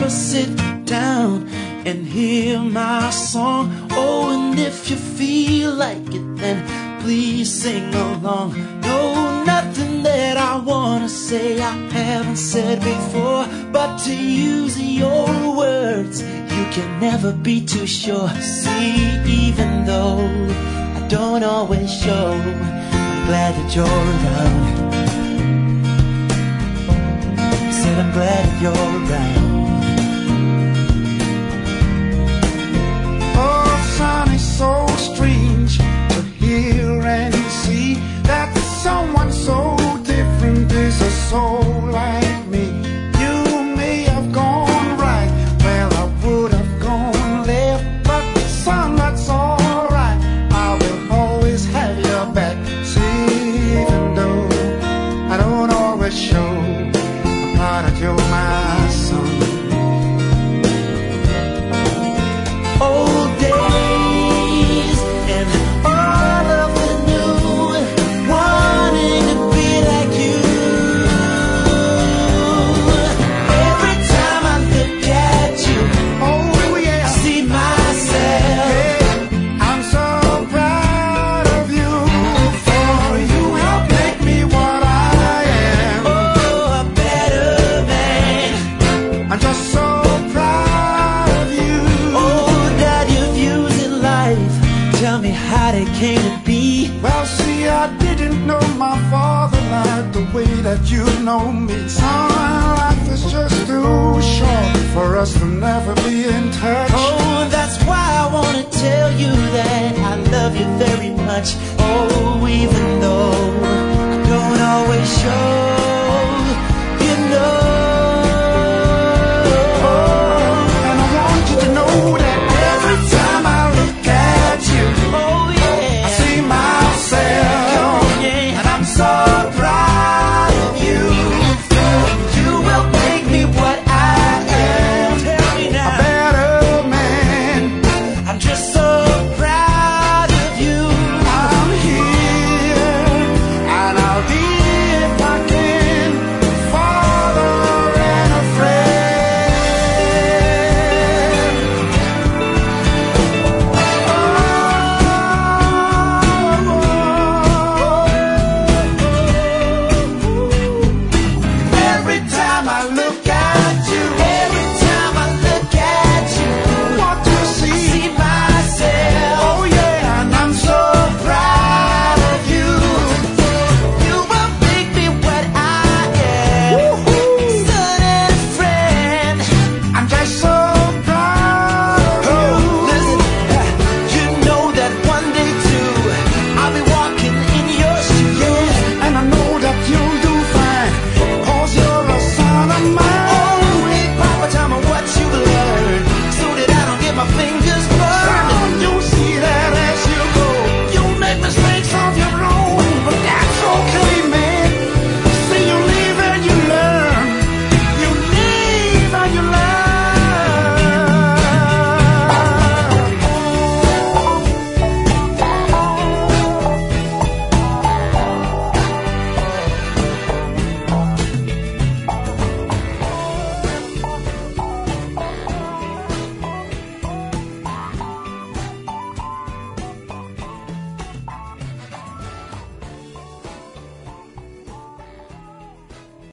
ever sit down and hear my song. Oh, and if you feel like it, then please sing along. No, nothing that I wanna say I haven't said before, but to use your words, you can never be too sure. See, even though I don't always show, I'm glad that you're around. Said I'm glad that you're around. Oh, son, it's so strange to hear and see that someone so different is a soul like me. You may have gone right, well, I would have gone left, but son, that's alright, I will always have your back. See, even though I don't always show, I'm proud that you're my son. Old days and all of the new, wanting to be like you. Every time I look at you, Oh yeah, I see myself. hey, I'm so proud of you, for you help make me what I am. Oh, a better man. I'm just so proud of you. Oh, that your views in life, tell me how they came to be. Well, see, I didn't know my father like the way that you know me. Son, life is just too short for us to never be in touch. Oh, that's why I wanna tell you that I love you very much. Oh, even though I don't always show,